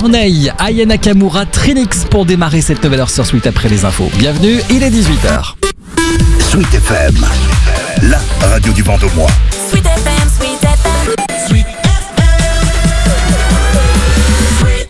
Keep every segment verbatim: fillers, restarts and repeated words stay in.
Corneille, Aya Nakamura, Trinix pour démarrer cette nouvelle heure sur Sweet après les infos. Bienvenue, il est dix-huit heures. Sweet F M, la radio du vent au mois. Sweet F M, Sweet F M, Sweet F M, Sweet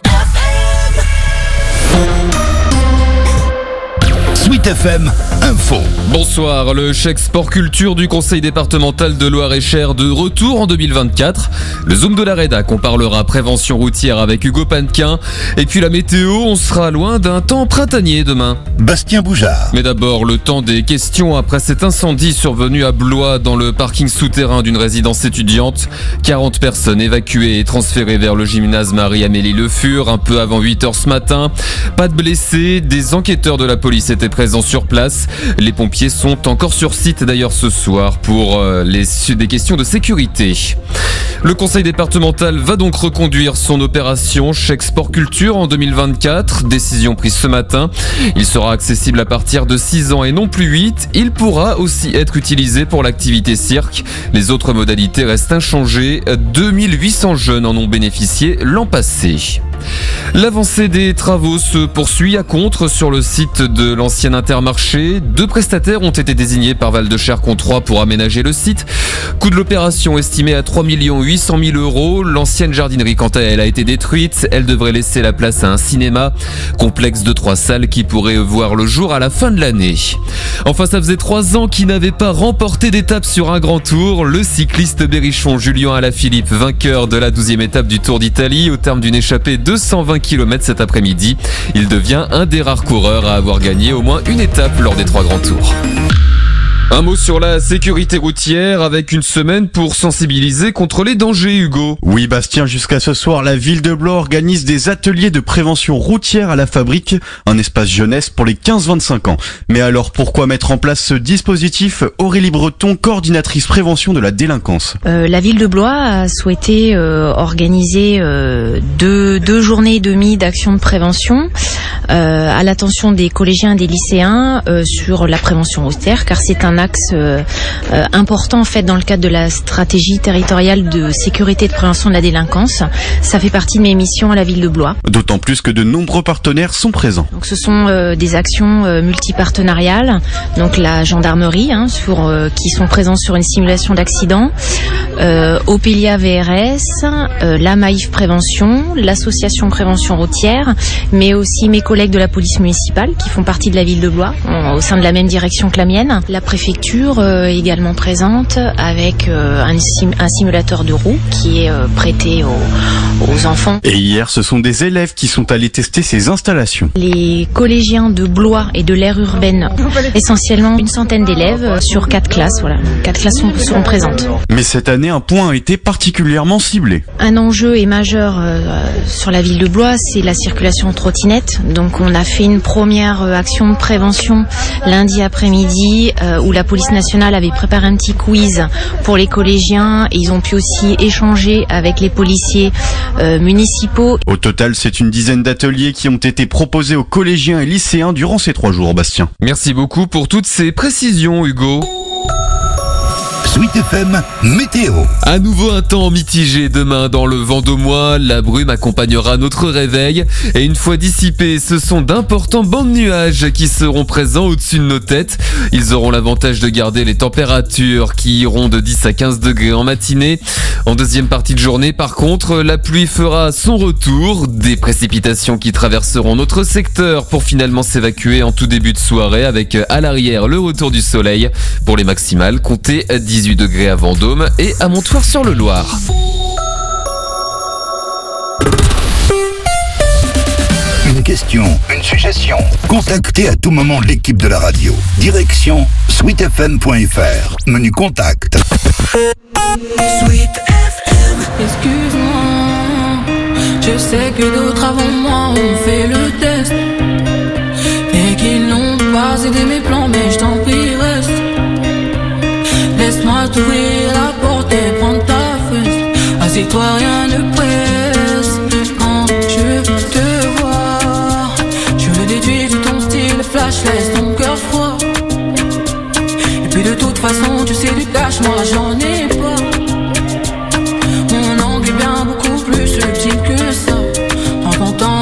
F M. Sweet F M Info. Bonsoir, le chèque sport culture du conseil départemental de Loir-et-Cher de retour en deux mille vingt-quatre. Le Zoom de la Rédac, on parlera prévention routière avec Hugo Pannequin. Et puis la météo, on sera loin d'un temps printanier demain. Bastien Boujard. Mais d'abord, le temps des questions après cet incendie survenu à Blois dans le parking souterrain d'une résidence étudiante. quarante personnes évacuées et transférées vers le gymnase Marie-Amélie Le Fur un peu avant huit heures ce matin. Pas de blessés, des enquêteurs de la police étaient présents sur place. Les pompiers sont encore sur site d'ailleurs ce soir pour euh, les, des questions de sécurité. Le conseil départemental va donc reconduire son opération chèque sport culture en deux mille vingt-quatre. Décision prise ce matin. Il sera accessible à partir de six ans et non plus huit. Il pourra aussi être utilisé pour l'activité cirque. Les autres modalités restent inchangées. deux mille huit cents jeunes en ont bénéficié l'an passé. L'avancée des travaux se poursuit à Contre sur le site de l'ancien Intermarché. Deux prestataires ont été désignés par Val de Chercon trois pour aménager le site. Coût de l'opération estimé à trois millions huit cent mille euros. L'ancienne jardinerie, quant à elle, a été détruite. Elle devrait laisser la place à un cinéma. Complexe de trois salles qui pourrait voir le jour à la fin de l'année. Enfin, ça faisait trois ans qu'il n'avait pas remporté d'étape sur un grand tour. Le cycliste berrichon Julien Alaphilippe, vainqueur de la douzième étape du Tour d'Italie au terme d'une échappée de cent vingt kilomètres cet après-midi. Il devient un des rares coureurs à avoir gagné au moins une étape lors des trois grands tours. Un mot sur la sécurité routière avec une semaine pour sensibiliser contre les dangers, Hugo. Oui, Bastien, jusqu'à ce soir, la ville de Blois organise des ateliers de prévention routière à la Fabrique, un espace jeunesse pour les quinze vingt-cinq ans. Mais alors, pourquoi mettre en place ce dispositif? Aurélie Breton, coordinatrice prévention de la délinquance. Euh, la ville de Blois a souhaité euh, organiser euh, deux, deux journées et demie d'action de prévention euh, à l'attention des collégiens et des lycéens euh, sur la prévention routière, car c'est un axe euh, euh, important en fait dans le cadre de la stratégie territoriale de sécurité et de prévention de la délinquance. Ça fait partie de mes missions à la ville de Blois. D'autant plus que de nombreux partenaires sont présents. Donc ce sont euh, des actions euh, multipartenariales, donc la gendarmerie hein, sur, euh, qui sont présents sur une simulation d'accident, euh, Opelia V R S, euh, la Maïf Prévention, l'association Prévention Routière, mais aussi mes collègues de la police municipale qui font partie de la ville de Blois, au sein de la même direction que la mienne. La préfecture euh, également présente avec euh, un, sim- un simulateur de roue qui est euh, prêté aux, aux enfants. Et hier, ce sont des élèves qui sont allés tester ces installations. Les collégiens de Blois et de l'aire urbaine, essentiellement une centaine d'élèves sur quatre classes. Voilà, quatre classes sont, seront présentes. Mais cette année, un point a été particulièrement ciblé. Un enjeu est majeur euh, sur la ville de Blois, c'est la circulation en trottinette. Donc on a fait une première euh, action de prévention lundi après-midi euh, où la police nationale avait préparé un petit quiz pour les collégiens et ils ont pu aussi échanger avec les policiers euh, municipaux. Au total, c'est une dizaine d'ateliers qui ont été proposés aux collégiens et lycéens durant ces trois jours, Bastien. Merci beaucoup pour toutes ces précisions, Hugo. Sweet F M Météo. À nouveau un temps mitigé demain dans le Vendômois. La brume accompagnera notre réveil. Et une fois dissipés, ce sont d'importants bancs de nuages qui seront présents au-dessus de nos têtes. Ils auront l'avantage de garder les températures qui iront de dix à quinze degrés en matinée. En deuxième partie de journée, par contre, la pluie fera son retour. Des précipitations qui traverseront notre secteur pour finalement s'évacuer en tout début de soirée avec à l'arrière le retour du soleil. Pour les maximales, comptez dix-huit degrés à Vendôme et à Montoir-sur-le-Loir. Une question, une suggestion. Contactez à tout moment l'équipe de la radio. Direction sweet f m point f r. Menu contact. Sweet F M. Excuse-moi, je sais que d'autres avant moi ont fait le test et qu'ils n'ont pas aidé mes plans, mais je t'en prie reste. Laisse-moi t'ouvrir la porte et prendre ta fesse. Assieds-toi, rien ne presse. Quand je te vois, je le déduis de ton style flash, laisse ton cœur froid. Et puis de toute façon, tu sais du cash, moi j'en ai pas. Mon angle est bien beaucoup plus subtil que ça. Prends ton temps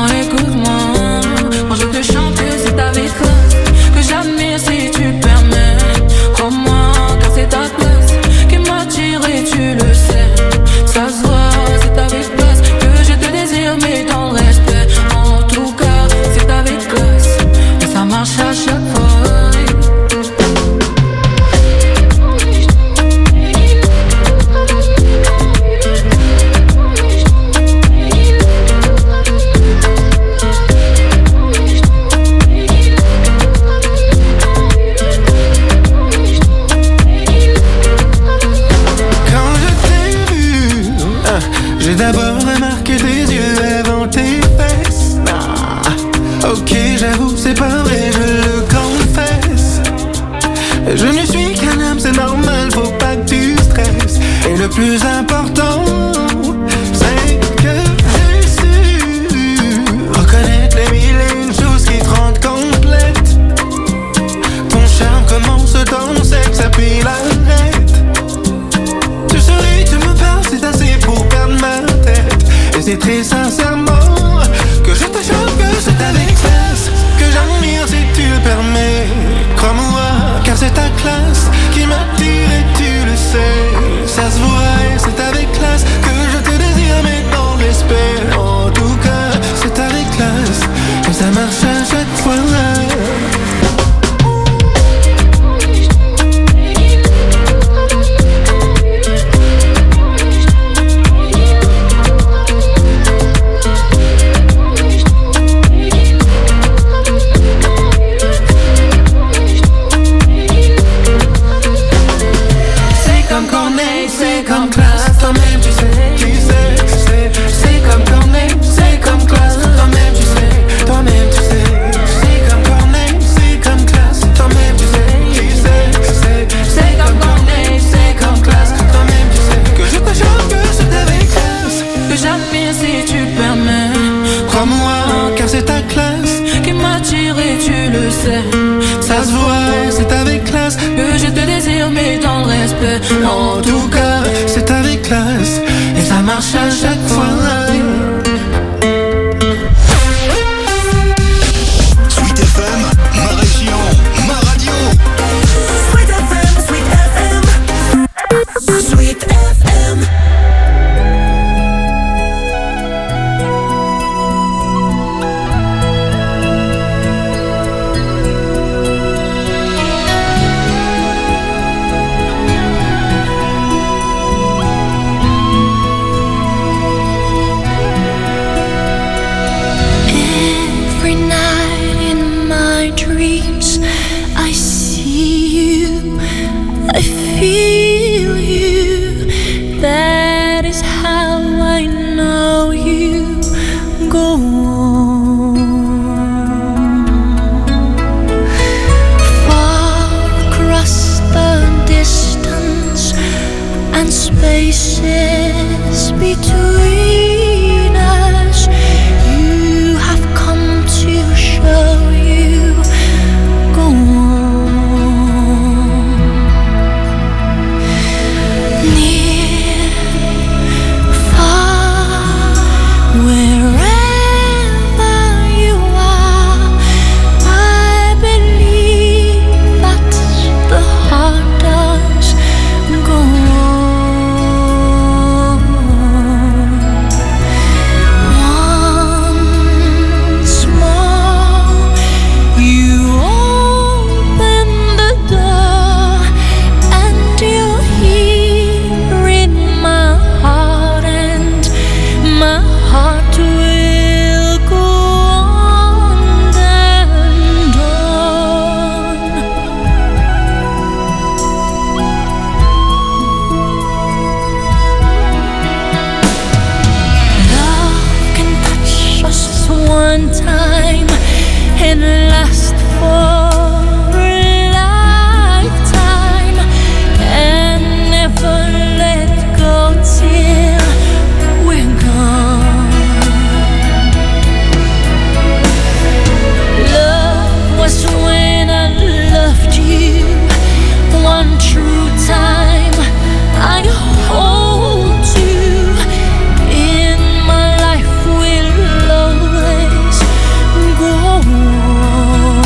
J'ai d'abord remarqué tes yeux avant tes fesses. Ah, ok, j'avoue, c'est pas vrai, je le confesse. Je ne suis qu'un homme, c'est normal, faut pas que tu stresses. Et le plus important, c'est que j'ai su reconnaître les mille et une choses qui te rendent complète. Ton charme commence dans le sexe, puis l'arrête. Tu souris, tu me parles, c'est assez pour perdre ma tête. Et c'est très sincèrement que je te jure que c'est avec classe que j'admire si tu le permets. Crois-moi, car c'est ta classe qui m'attire et tu le sais. Ça se voit et c'est avec classe que je te désire, mais dans le respect. En tout cas, c'est avec classe et ça marche à chaque fois. C'est comme classe, toi-même tu sais, tu sais, tu sais. C'est comme Corneille, c'est comme classe, toi-même tu sais, toi-même tu sais. C'est comme Corneille, c'est comme classe, toi-même tu sais, tu sais, tu sais. C'est comme Corneille, c'est comme classe, toi-même tu sais. Que je te jure que c'est avec classe que j'admire si tu le permets. Crois-moi, car c'est ta classe qui m'attire et tu le sais. Ça se voit, c'est avec classe que je te désire, mais dans le respect. En tout cas, c'est avec classe et ça marche à chaque fois. Sweet F M, ma région, ma radio. Sweet F M, Sweet F M, Sweet F M. Feel you, that is how I know you go on. Far across the distance and spaces between us, you have come to show you go on. Go on.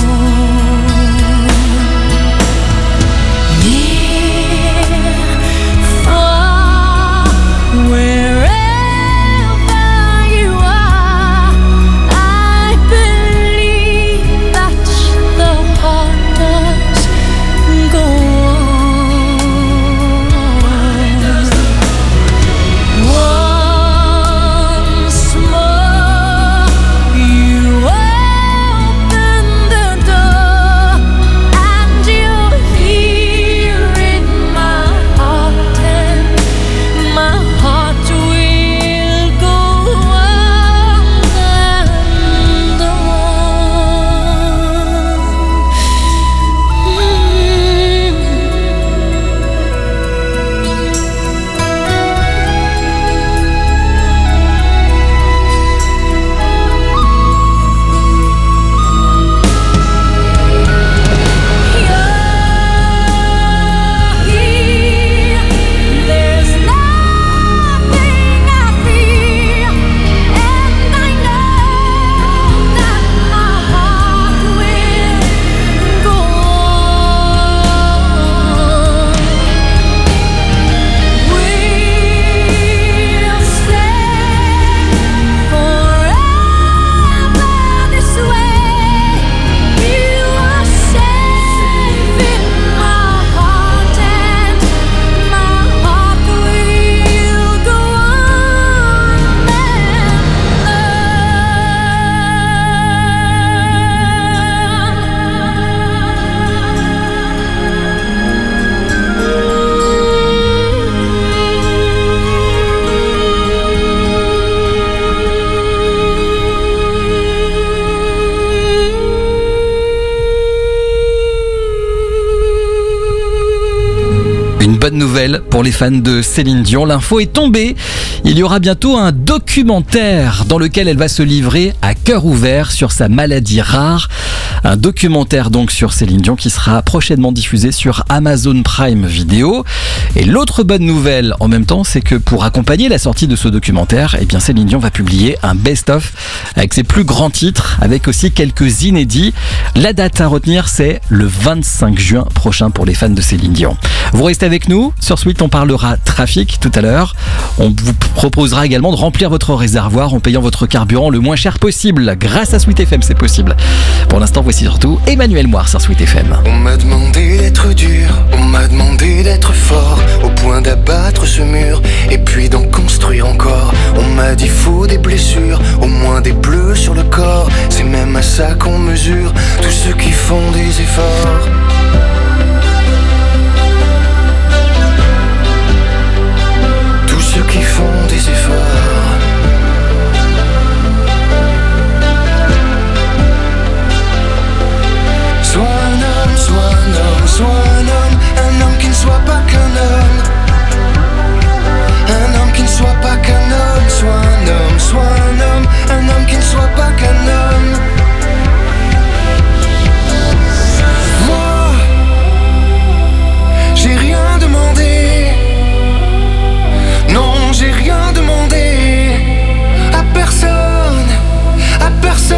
bonne nouvelle pour les fans de Céline Dion. L'info est tombée. Il y aura bientôt un documentaire dans lequel elle va se livrer à cœur ouvert sur sa maladie rare. Un documentaire donc sur Céline Dion qui sera prochainement diffusé sur Amazon Prime Video. Et l'autre bonne nouvelle en même temps, c'est que pour accompagner la sortie de ce documentaire, eh bien Céline Dion va publier un best-of avec ses plus grands titres, avec aussi quelques inédits. La date à retenir, c'est le vingt-cinq juin prochain pour les fans de Céline Dion. Vous restez avec nous. Sur Sweet, on parlera trafic tout à l'heure. On vous proposera également de remplir votre réservoir en payant votre carburant le moins cher possible. Grâce à Sweet F M, c'est possible. Pour l'instant, voici surtout Emmanuel Moire sur Sweet F M. On m'a demandé d'être dur, on m'a demandé d'être fort, au point d'abattre ce mur, et puis d'en construire encore. On m'a dit faut des blessures, au moins des bleus sur le corps. C'est même à ça qu'on mesure tous ceux qui font des efforts. Tous ceux qui font des efforts. Sois un homme, sois un homme, sois un homme, un homme qui ne soit pas qu'un homme. Un homme qui ne soit pas qu'un homme, sois un homme, sois un homme, un homme qui ne soit pas qu'un homme. Moi, j'ai rien demandé. Non, j'ai rien demandé à personne, à personne.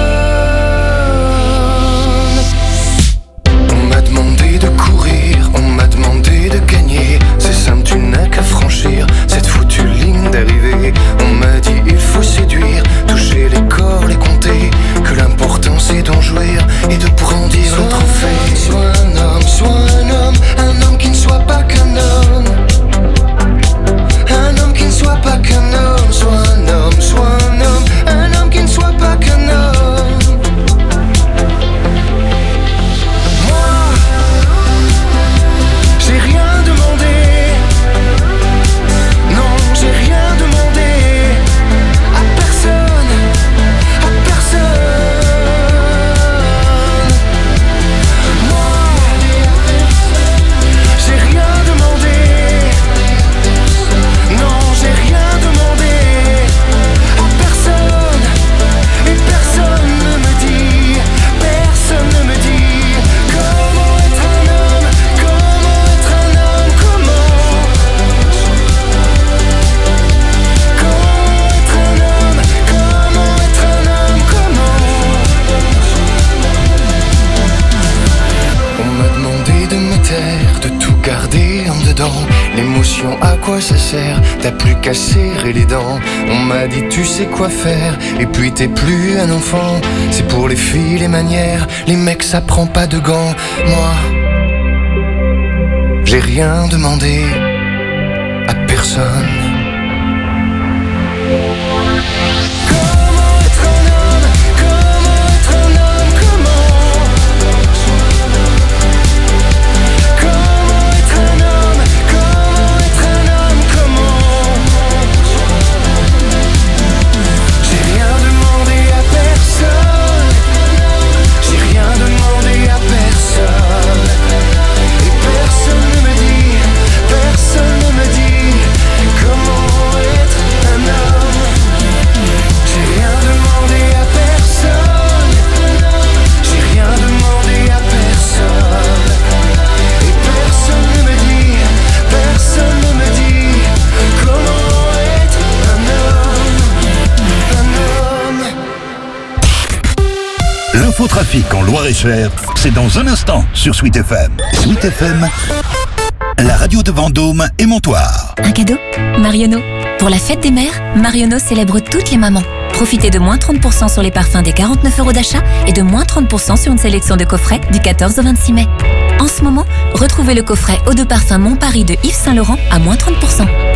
On m'a demandé de courir, on m'a demandé de gagner. C'est simple, tu n'as qu'à franchir cette foutue ligne d'arrivée. On m'a dit il faut séduire, toucher les corps, les compter, que l'important c'est d'en jouir et de brandir le trophée. Sois un homme, sois un homme, un homme qui ne soit pas qu'un homme. Un homme qui ne soit pas qu'un homme, sois un homme, sois un homme, un homme qui ne soit pas qu'un homme. Moi, j'ai rien demandé. Non, j'ai rien demandé à personne, à personne. Moi, j'ai rien demandé. Non, j'ai rien demandé à personne. Et personne ne me dit, personne ne me dit comment être un homme, comment être un homme, comment. Comment être un homme, comment être un homme, comment. On m'a demandé de me taire, de tout garder en dedans. L'émotion, à quoi ça sert? T'as plus qu'à serrer les dents. On m'a dit tu sais quoi faire, et puis t'es plus un enfant. C'est pour les filles les manières, les mecs ça prend pas de gants. Moi, j'ai rien demandé à personne. Comment être un homme, comment être un homme, comment. Comment être un homme, comment être un homme, comment. J'ai rien demandé à personne. J'ai rien demandé à personne. Et personne ne me dit, personne ne me dit comment être un homme. J'ai rien demandé à personne. J'ai rien demandé à personne. Et personne ne me dit, personne ne me dit comment être un homme. Un homme. L'infotrafic en Loir-et-Cher, c'est dans un instant sur Sweet F M. Sweet F M, la radio de Vendôme et Montoire. Un cadeau? Marionneau. Pour la fête des mères, Marionneau célèbre toutes les mamans. Profitez de moins trente pour cent sur les parfums des quarante-neuf euros d'achat et de moins trente pour cent sur une sélection de coffrets du quatorze au vingt-six mai. En ce moment, retrouvez le coffret Eau de parfum Mon Paris de Yves Saint Laurent à moins trente pour cent.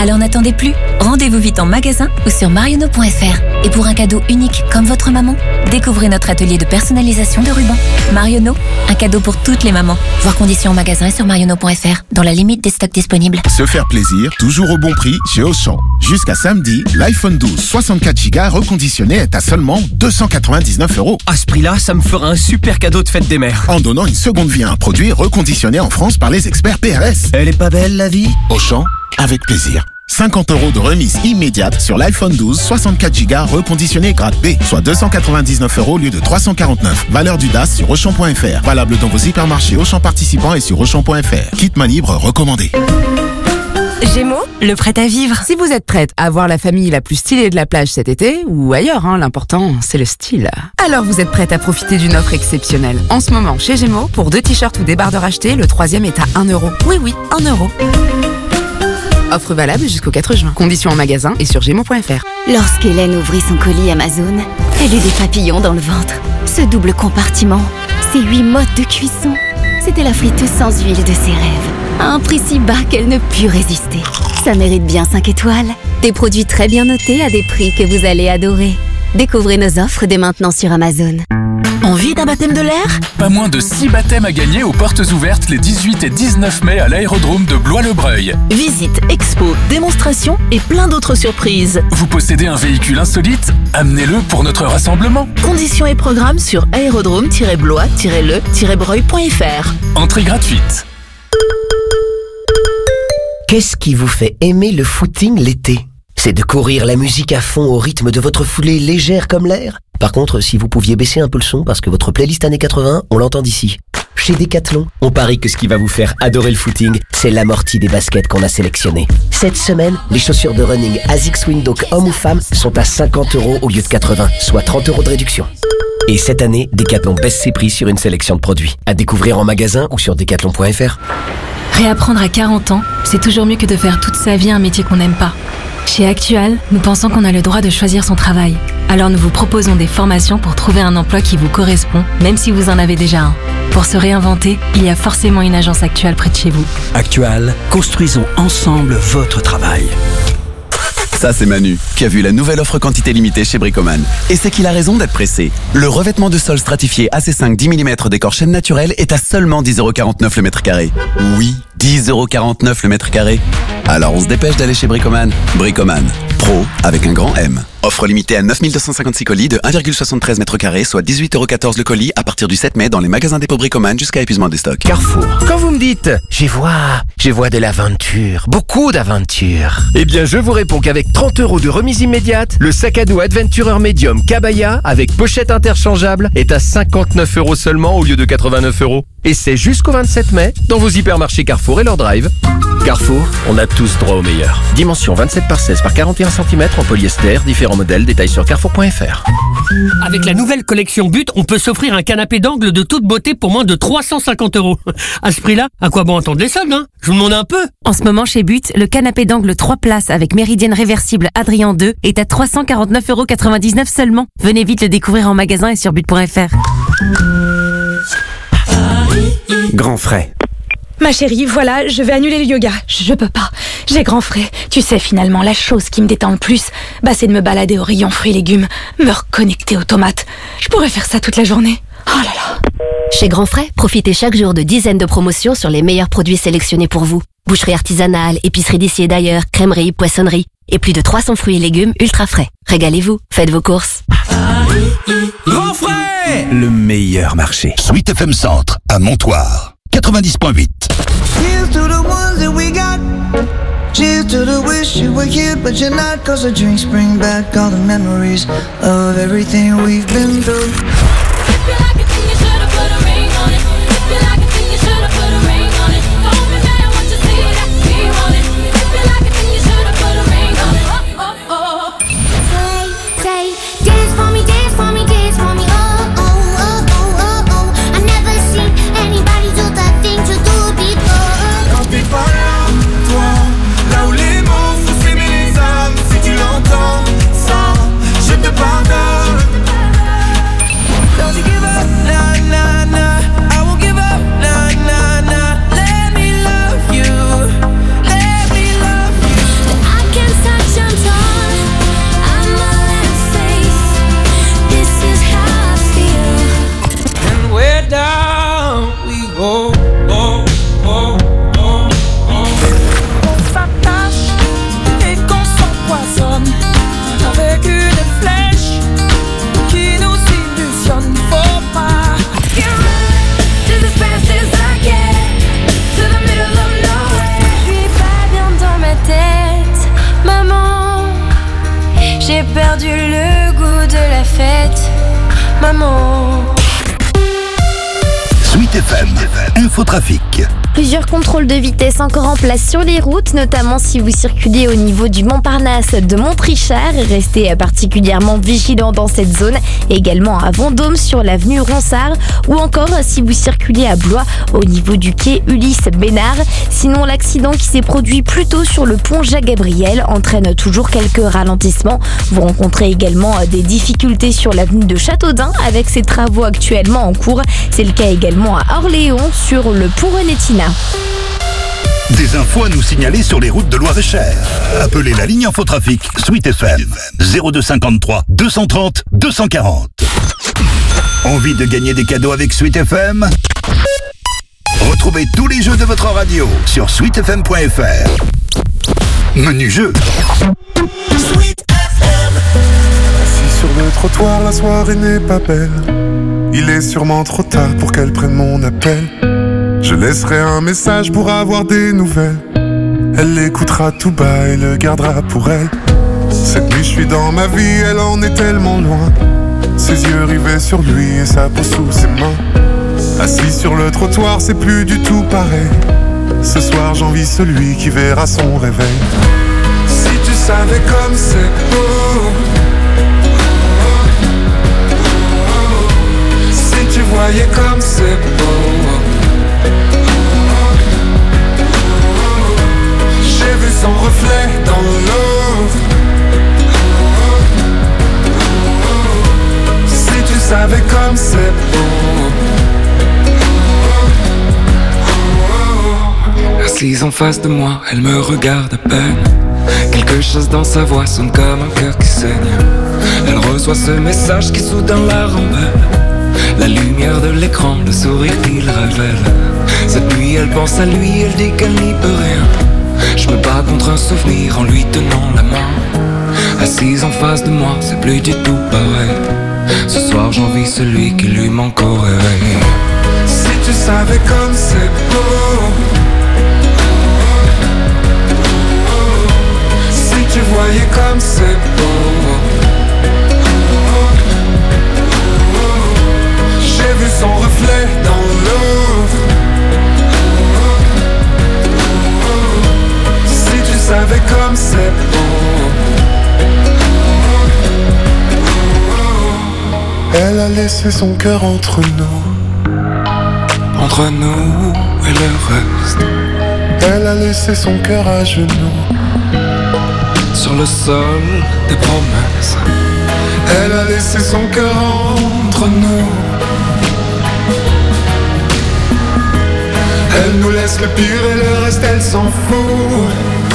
Alors n'attendez plus. Rendez-vous vite en magasin ou sur marionneau point f r. Et pour un cadeau unique comme votre maman, découvrez notre atelier de personnalisation de rubans. Marionneau, un cadeau pour toutes les mamans. Voir conditions en magasin et sur marionneau point f r, dans la limite des stocks disponibles. Se faire plaisir, toujours au bon prix chez Auchan. Jusqu'à samedi, l'iPhone douze soixante-quatre giga reconditionné est à seulement deux cent quatre-vingt-dix-neuf euros. À ce prix-là, ça me fera un super cadeau de fête des mères. En donnant une seconde vie à un produit reconditionné en France par les experts P R S. Elle est pas belle, la vie? Auchan, avec plaisir. cinquante euros de remise immédiate sur l'iPhone douze soixante-quatre giga reconditionné grade B, soit deux cent quatre-vingt-dix-neuf euros au lieu de trois cent quarante-neuf. Valeur du D A S sur Auchan point f r. Valable dans vos hypermarchés Auchan participants et sur Auchan point f r. Kit main libre recommandé. Gémeaux, le prêt à vivre. Si vous êtes prête à voir la famille la plus stylée de la plage cet été, ou ailleurs, hein, l'important, c'est le style. Alors vous êtes prête à profiter d'une offre exceptionnelle. En ce moment, chez Gémeaux, pour deux t-shirts ou débardeurs achetés, le troisième est à un euro. Oui, oui, un euro. Offre valable jusqu'au quatre juin. Conditions en magasin et sur gémeaux point f r. Lorsqu'Hélène ouvrit son colis Amazon, elle eut des papillons dans le ventre. Ce double compartiment, ces huit modes de cuisson, c'était la friteuse sans huile de ses rêves. À un prix si bas qu'elle ne put résister. Ça mérite bien cinq étoiles. Des produits très bien notés à des prix que vous allez adorer. Découvrez nos offres dès maintenant sur Amazon. Envie d'un baptême de l'air? Pas moins de six baptêmes à gagner aux portes ouvertes les dix-huit et dix-neuf mai à l'aérodrome de Blois-le-Breuil. Visite, expo, démonstration et plein d'autres surprises. Vous possédez un véhicule insolite? Amenez-le pour notre rassemblement. Conditions et programmes sur aérodrome tiret blois tiret le tiret breuil point f r. Entrée gratuite. Qu'est-ce qui vous fait aimer le footing l'été? C'est de courir la musique à fond au rythme de votre foulée légère comme l'air? Par contre, si vous pouviez baisser un peu le son parce que votre playlist années quatre-vingts, on l'entend d'ici. Chez Decathlon, on parie que ce qui va vous faire adorer le footing, c'est l'amorti des baskets qu'on a sélectionnées. Cette semaine, les chaussures de running Asics Windhoek homme ou femme sont à cinquante euros au lieu de quatre-vingts, soit trente euros de réduction. Et cette année, Decathlon baisse ses prix sur une sélection de produits. À découvrir en magasin ou sur decathlon point f r. Réapprendre à quarante ans, c'est toujours mieux que de faire toute sa vie un métier qu'on n'aime pas. Chez Actual, nous pensons qu'on a le droit de choisir son travail. Alors nous vous proposons des formations pour trouver un emploi qui vous correspond, même si vous en avez déjà un. Pour se réinventer, il y a forcément une agence Actual près de chez vous. Actual, construisons ensemble votre travail. Ça, c'est Manu, qui a vu la nouvelle offre quantité limitée chez Bricoman. Et c'est qu'il a raison d'être pressé. Le revêtement de sol stratifié A C cinq dix millimètres décor chêne naturel est à seulement dix euros quarante-neuf le mètre carré. Oui, dix euros quarante-neuf le mètre carré. Alors on se dépêche d'aller chez Bricoman. Bricoman, pro avec un grand M. Offre limitée à neuf mille deux cent cinquante-six colis de un virgule soixante-treize mètres carrés, soit dix-huit euros quatorze le colis à partir du sept mai dans les magasins dépôt Bricoman jusqu'à épuisement des stocks. Carrefour. Quand vous me dites « j'y vois, j'y vois de l'aventure, beaucoup d'aventure », eh bien je vous réponds qu'avec trente euros de remise immédiate, le sac à dos Adventurer Medium Kabaya avec pochette interchangeable est à cinquante-neuf euros seulement au lieu de quatre-vingt-neuf euros. Et c'est jusqu'au vingt-sept mai dans vos hypermarchés Carrefour et leur drive. Carrefour, on a tous droit au meilleur. Dimension vingt-sept par seize par quarante et un centimètres en polyester, différents modèles, détails sur carrefour point f r. Avec la nouvelle collection But, on peut s'offrir un canapé d'angle de toute beauté pour moins de trois cent cinquante euros. À ce prix-là, à quoi bon attendre les soldes, hein? Je vous demande un peu. En ce moment, chez But, le canapé d'angle trois places avec méridienne réversible Adrien deux est à trois cent quarante-neuf euros quatre-vingt-dix-neuf seulement. Venez vite le découvrir en magasin et sur but point f r. Grand frais. Ma chérie, voilà, je vais annuler le yoga. Je peux pas. J'ai grand frais. Tu sais, finalement, la chose qui me détend le plus, bah, c'est de me balader au rayon fruits et légumes, me reconnecter aux tomates. Je pourrais faire ça toute la journée. Oh là là. Chez Grand Frais, profitez chaque jour de dizaines de promotions sur les meilleurs produits sélectionnés pour vous. Boucherie artisanale, épicerie d'ici et d'ailleurs, crèmerie, poissonnerie et plus de trois cents fruits et légumes ultra frais. Régalez-vous, faites vos courses. Grand Frais, le meilleur marché. Sweet F M Centre, à Montoire. quatre-vingt-dix point huit. Here's to the ones that we got. Cheers to the wish you were here, but you're not. Cause the drinks bring back all the memories of everything we've been through. perdu le goût de la fête, maman. Sweet F M, Infotrafic. Plusieurs contrôles de vitesse encore en place sur les routes, notamment si vous circulez au niveau du Montparnasse de Montrichard. Restez particulièrement vigilant dans cette zone. Également à Vendôme sur l'avenue Ronsard, ou encore si vous circulez à Blois au niveau du quai Ulysse Bénard. Sinon, l'accident qui s'est produit plus tôt sur le pont Jacques-Gabriel entraîne toujours quelques ralentissements. Vous rencontrez également des difficultés sur l'avenue de Châteaudun avec ses travaux actuellement en cours. C'est le cas également à Orléans sur le pont Renétina. Des infos à nous signaler sur les routes de Loir-et-Cher. Appelez la ligne Infotrafic Sweet F M zéro deux cinquante-trois deux cent trente deux cent quarante. Envie de gagner des cadeaux avec Sweet F M? Retrouvez tous les jeux de votre radio sur sweet f m point f r. Menu jeu. Sweet F M. Assis sur le trottoir, la soirée n'est pas belle. Il est sûrement trop tard pour qu'elle prenne mon appel. Je laisserai un message pour avoir des nouvelles. Elle l'écoutera tout bas et le gardera pour elle. Cette nuit je suis dans ma vie, elle en est tellement loin. Ses yeux rivés sur lui et sa peau sous ses mains. Assis sur le trottoir, c'est plus du tout pareil. Ce soir j'envie celui qui verra son réveil. Si tu savais comme c'est beau, si tu voyais comme c'est beau. J'ai vu son reflet dans l'eau. Si tu savais comme c'est beau. Assise en face de moi, elle me regarde à peine. Quelque chose dans sa voix sonne comme un cœur qui saigne. Elle reçoit ce message qui soudain la rend belle. La lumière de l'écran, le sourire qu'il révèle. Cette nuit elle pense à lui, elle dit qu'elle n'y peut rien. Je me bats contre un souvenir en lui tenant la main. Assise en face de moi, c'est plus du tout pareil. Ce soir j'envie celui qui lui manque au réveil. Si tu savais comme c'est beau. Si tu voyais comme c'est beau. J'ai vu son reflet dans l'eau. Si tu savais comme c'est beau. Elle a laissé son cœur entre nous. Entre nous et le reste. Elle a laissé son cœur à genoux. Sur le sol des promesses. Elle a laissé son cœur entre nous. Elle nous laisse le pire et le reste elle s'en fout.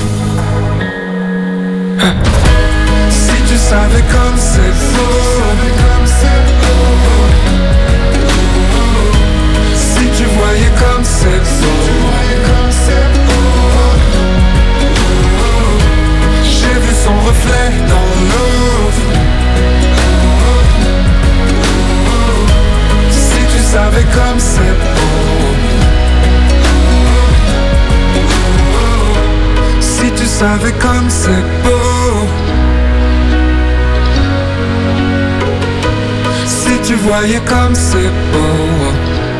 Si tu savais comme c'est faux. Si tu voyais comme c'est beau. J'ai vu son reflet dans l'eau. Si tu savais comme c'est beau. Si tu savais comme c'est beau. Si tu voyais comme c'est beau.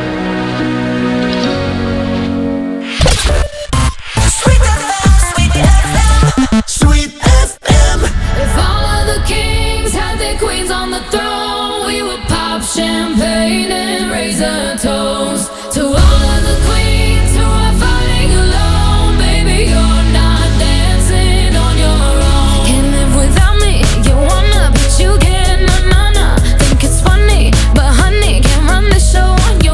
Sweet F M, Sweet F M, Sweet F M. If all of the kings had their queens on the throne, we would pop champagne and raise a toast to all of the queens who are fighting alone. Baby, you're not dancing on your own. Can't live without me, you wanna, but you can't, na na na. Think it's funny, but honey, can't run the show on your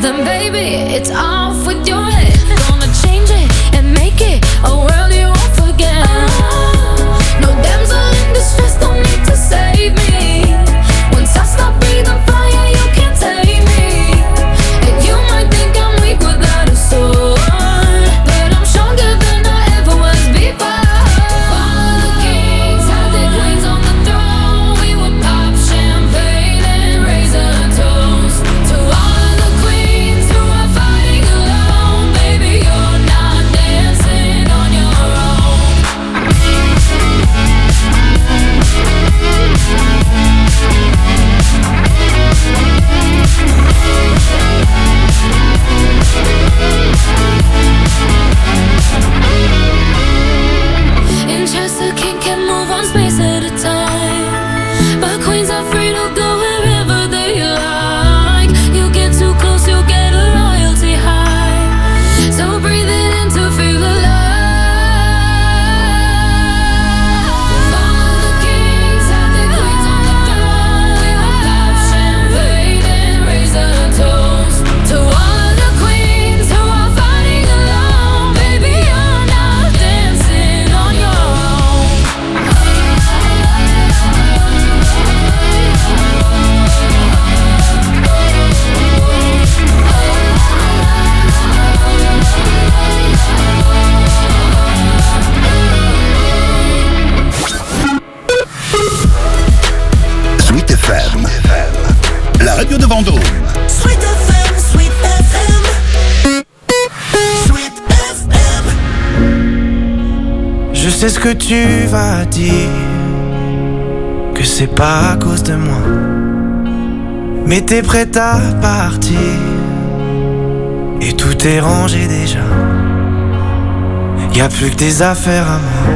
then baby, it's off with your head. Gonna change it and make it a world you won't forget. No damsel in distress, don't need to save me. Once I stop breathing fire, you can't take me. And you might think I'm weak without a sword, but I'm stronger than I ever was before. Follow the kings, had their queens on the throne. We would pop champagne and raise a toast to all of the queens who are fighting alone. Baby, you're not dancing on your own. In chess, a king can move one space at a time, but queens are free to go wherever they like. You get too close, you'll get a royalty high. So breathe it in to feel alive. Follow the kings, have their queens on the throne. We will pop champagne and raise a toast to all of the queens who are fighting alone. Baby, you're not dancing on your own. Sweet F M, la radio de Vendôme. Sweet F M, Sweet F M. Sweet F M. Je sais ce que tu vas dire, que c'est pas à cause de moi, mais t'es prête à partir, et tout est rangé déjà. Y a plus que tes affaires à moi.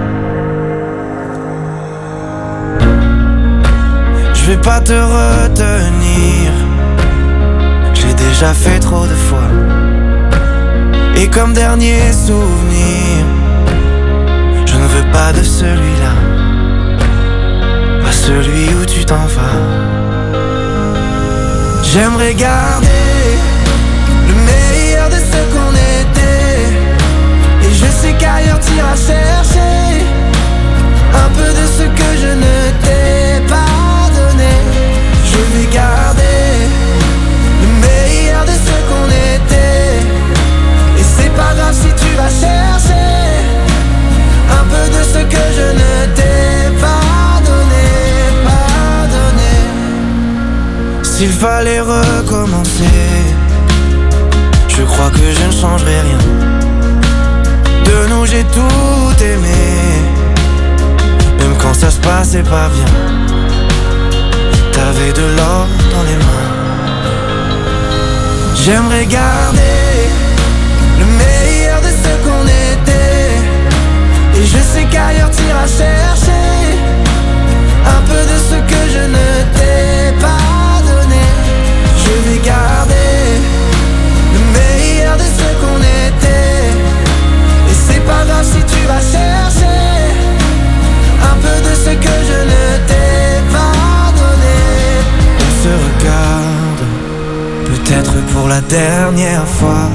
Je vais pas te retenir, j'ai déjà fait trop de fois. Et comme dernier souvenir, je ne veux pas de celui-là, pas celui où tu t'en vas. J'aimerais garder le meilleur de ce qu'on était, et je sais qu'ailleurs t'iras chercher un peu de ce que je ne t'ai pas donné. Je vais garder le meilleur de ce qu'on était, et c'est pas grave si tu vas chercher un peu de ce que je ne t'ai pas donné, pas donné. S'il fallait recommencer, je crois que je ne changerai rien. De nous j'ai tout aimé, même quand ça se passait pas bien. T'avais de l'or dans les mains. J'aimerais garder le meilleur de ce qu'on était, et je sais qu'ailleurs t'iras chercher un peu de ce que je ne t'ai pas donné. Je vais garder le meilleur de ce qu'on était, et c'est pas grave si tu vas chercher un peu de ce que je ne t'ai pas donné. On se regarde, peut-être pour la dernière fois,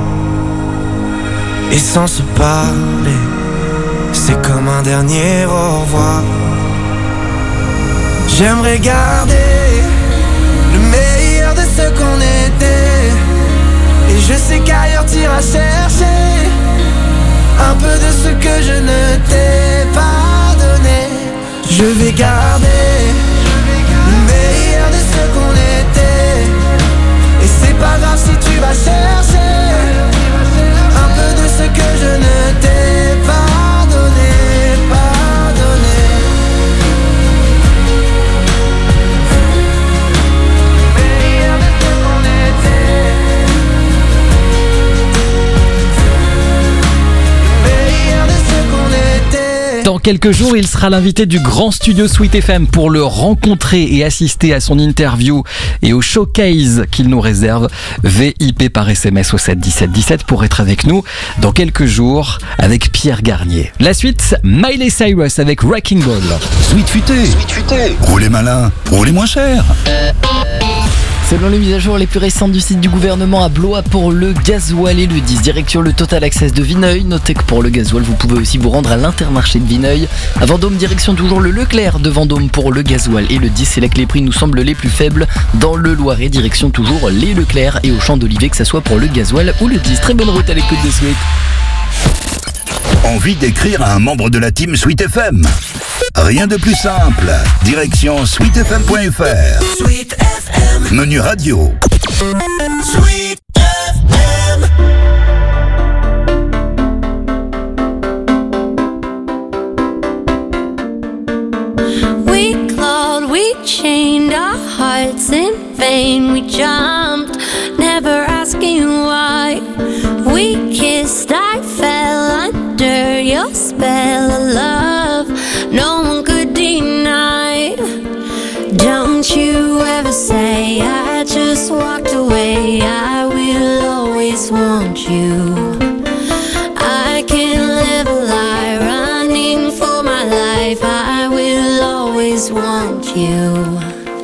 et sans se parler, c'est comme un dernier au revoir. J'aimerais garder le meilleur de ce qu'on était, et je sais qu'ailleurs t'iras chercher un peu de ce que je ne t'ai pas donné. Je vais garder le meilleur de ce qu'on était, et c'est pas grave si tu vas chercher un peu de ce que je ne t'ai pas donné, pas donné. Meilleur de ce qu'on était, meilleur de ce qu'on était. Dans quelques jours, il sera l'invité du grand studio Sweet F M pour le rencontrer et assister à son interview et au showcase qu'il nous réserve. V I P par S M S au sept dix-sept dix-sept pour être avec nous dans quelques jours avec Pierre Garnier. La suite, Miley Cyrus avec Wrecking Ball. Sweet Futé. Sweet Futé. Roulez malin, roulez moins cher. C'est Selon les mises à jour les plus récentes du site du gouvernement à Blois pour le gasoil et le diesel, direction le Total Access de Vineuil. Notez que pour le gasoil, vous pouvez aussi vous rendre à l'Intermarché de Vineuil. À Vendôme, direction toujours le Leclerc de Vendôme pour le gasoil et le diesel. C'est là que les prix nous semblent les plus faibles. Dans le Loiret, direction toujours les Leclerc et au Champ d'Olivet, que ce soit pour le gasoil ou le diesel. Très bonne route à l'écoute de Sweet. Envie d'écrire à un membre de la team Sweet F M? Rien de plus simple. Direction sweet f m point f r. Sweet F M. Menu radio. Sweet F M. We clawed, we chained our hearts in vain. We jumped, never asking why. We kissed, I fell under your spell of love. No one could deny. Don't you ever say I just walked away. I will always want you. I can't live a lie, running for my life. I will always want you.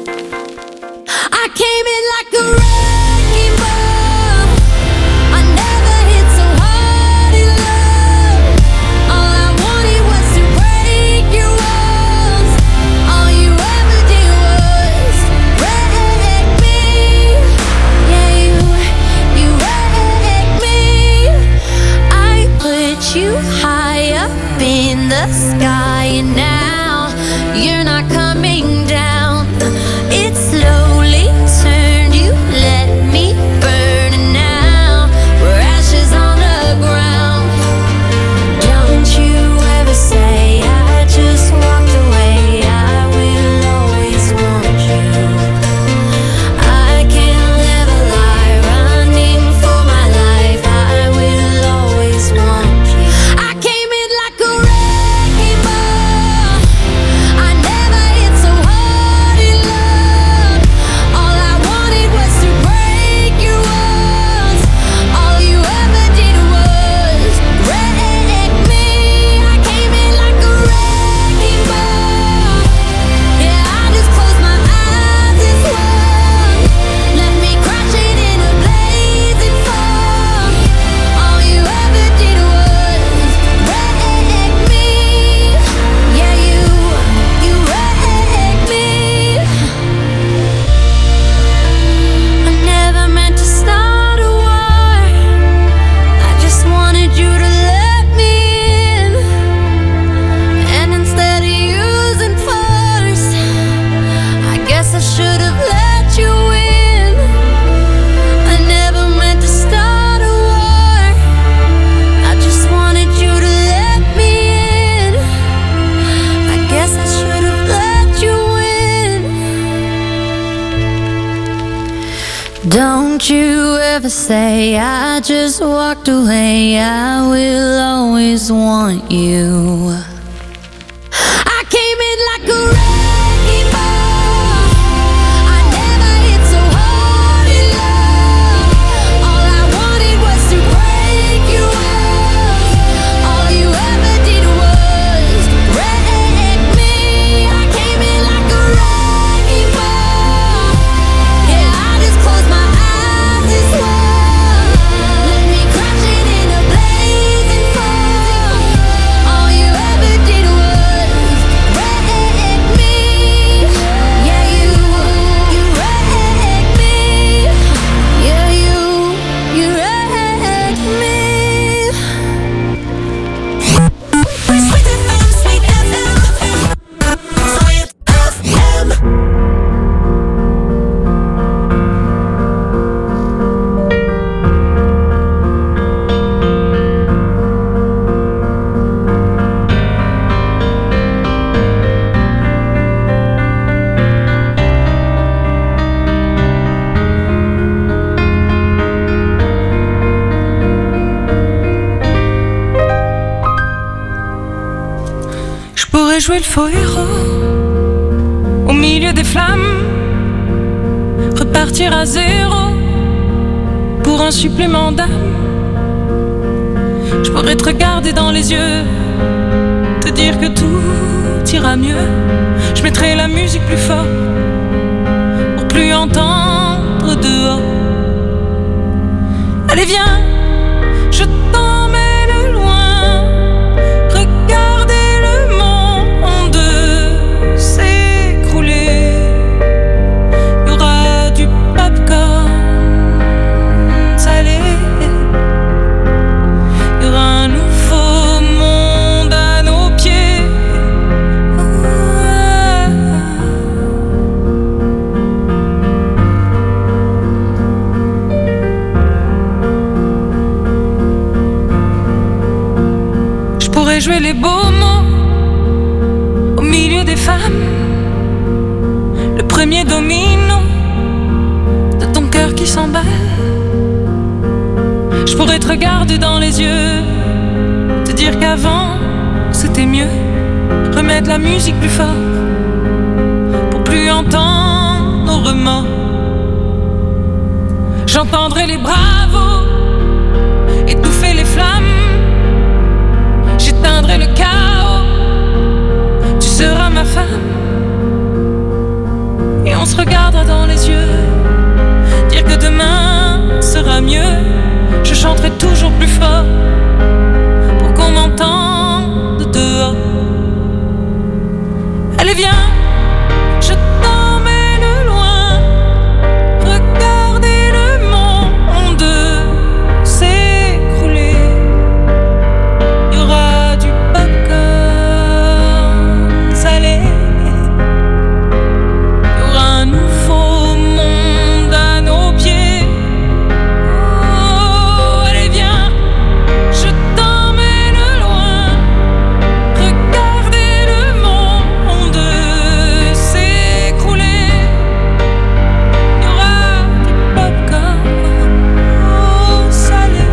I came in like a wrecking ball. I never hit so hard in love. All I wanted was to break your walls. All you ever did was wreck me. Yeah, you, you wrecked me. I put you high up in the sky, and now you're not coming down. It slowly turned, you let me burn, and now we're ashes on the ground. Don't you ever say I just walked away. I will always want you. I can't live a lie, running for my life. I will always want you. I came in like a wrecking ball. I never hit so hard in love. All I wanted was to break your walls. All you ever did was wreck me. I came in like a wrecking ball. Yeah, I just closed my eyes and swung. Left me crashing in a blazing fall. All you ever did was wreck me. Yeah, you, you wrecked me. I never meant to start a war. I just wanted you to let me in. And instead of using force, I guess I should have let you in. I never meant to start a war. I just wanted you to let me in. I guess I should have let you in. Don't you ever say I just walked away. I will always want you. I came in like a wrecking ball. I never hit so hard in love. All I wanted was to break your walls. All you ever did was wreck me. I came in like a wrecking ball. Yeah, I just closed my eyes and swung. Left me crashing in a blazing fall. All you ever did was wreck me. Yeah, you, you wrecked me. Yeah, you, you wrecked me. Sweet F M, Sweet F M. Sweet F M. Je pourrais jouer le faux héros au milieu des flammes, repartir à zéro pour un supplément d'âme. Je pourrais te regarder dans les yeux, te dire que tout ira mieux. Je mettrai la musique plus fort pour plus entendre les beaux mots au milieu des femmes. Le premier domino de ton cœur qui s'emballe. Je pourrais te regarder dans les yeux, te dire qu'avant c'était mieux. Remettre la musique plus fort pour plus entendre nos remords. J'entendrai les bravos étouffer les flammes. J'éteindrai le chaos. Tu seras ma femme. Et on se regardera dans les yeux, dire que demain sera mieux. Je chanterai toujours plus fort pour qu'on m'entende dehors. Allez viens, je t'emmène loin. Regardez le monde s'écrouler. Il y aura du popcorn salé. Il y aura un nouveau monde à nos pieds. Oh, allez viens, je t'emmène loin. Regardez le monde s'écrouler. Il y aura du popcorn salé.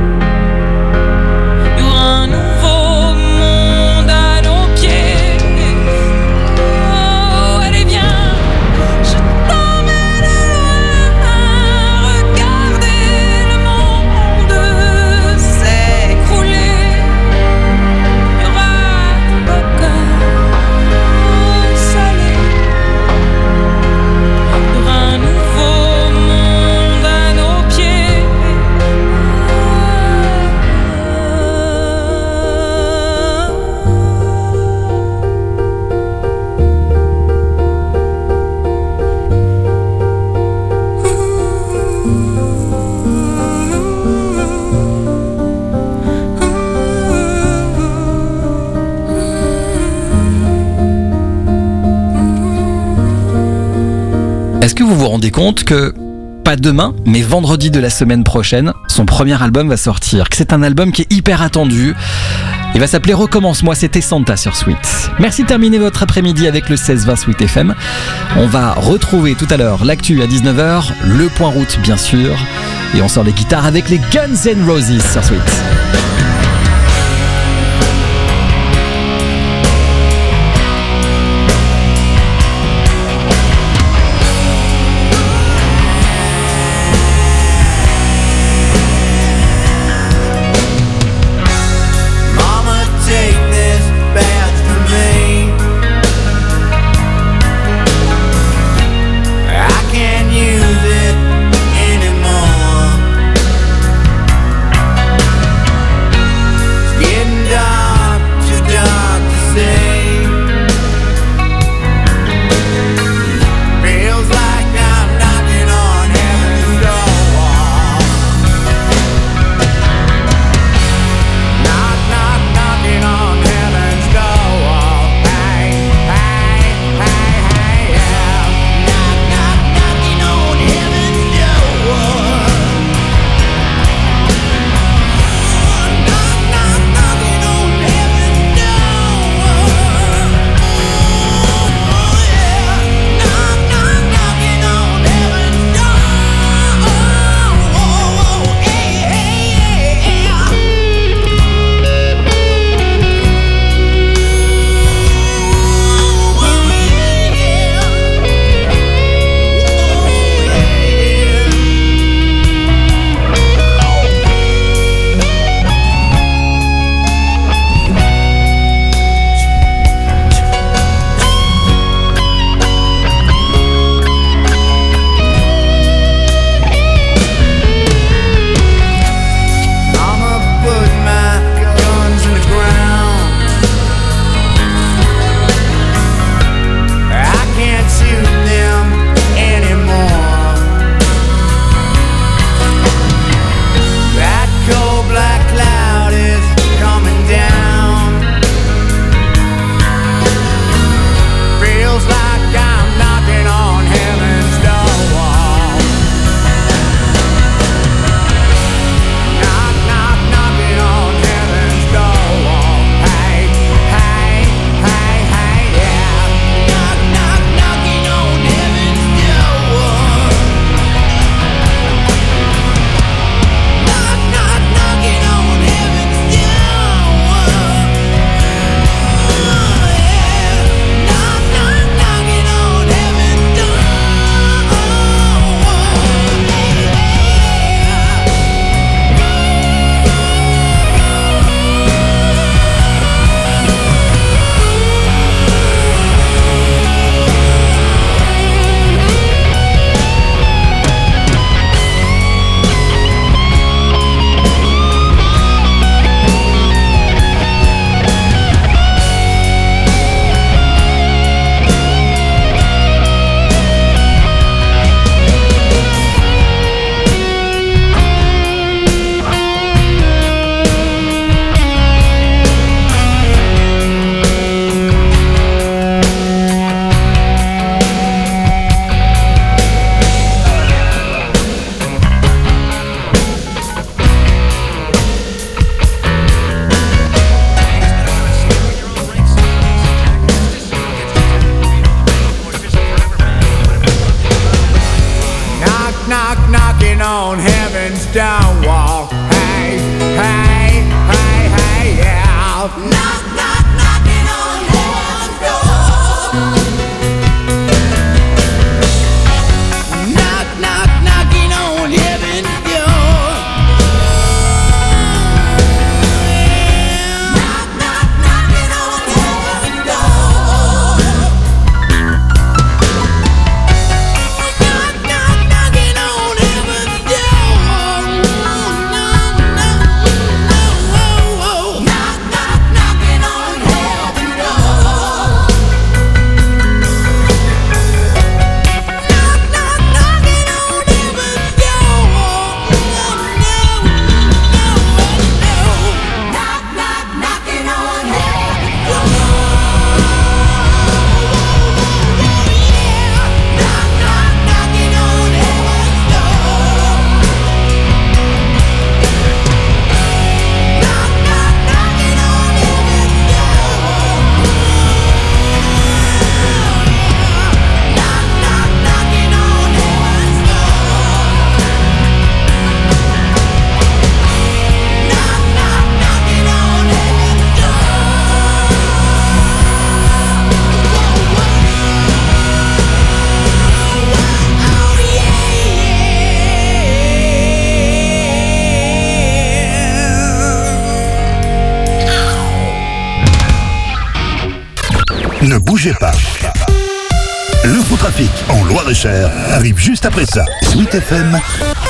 Il y aura un nouveau monde à nos pieds. Oh, allez viens, je t'emmène loin. Regardez le monde s'écrouler. Il y aura du popcorn salé. Il y aura un nouveau monde à nos pieds. Est-ce que vous vous rendez compte que, pas demain, mais vendredi de la semaine prochaine, son premier album va sortir, que c'est un album qui est hyper attendu. Il va s'appeler Recommence-moi, c'était Santa sur Sweet. Merci de terminer votre après-midi avec le seize vingt Sweet F M. On va retrouver tout à l'heure l'actu à dix-neuf heures, le point route bien sûr, et on sort les guitares avec les Guns N' Roses sur Sweet. Mama, take this badge from me. I can't use it anymore. knock, knocking on heaven's stone wall. Hey, hey, hey, hey, yeah. Knock, knock, knocking on heaven's door. Knock, knock, knocking on heaven's door. Knock, knock, knocking on heaven's door. Knock, knock, knocking on heaven's door. Knock, knock, knocking on heaven's door. Ne bougez pas. L'infotrafic en Loir-et-Cher arrive juste après ça. Sweet F M,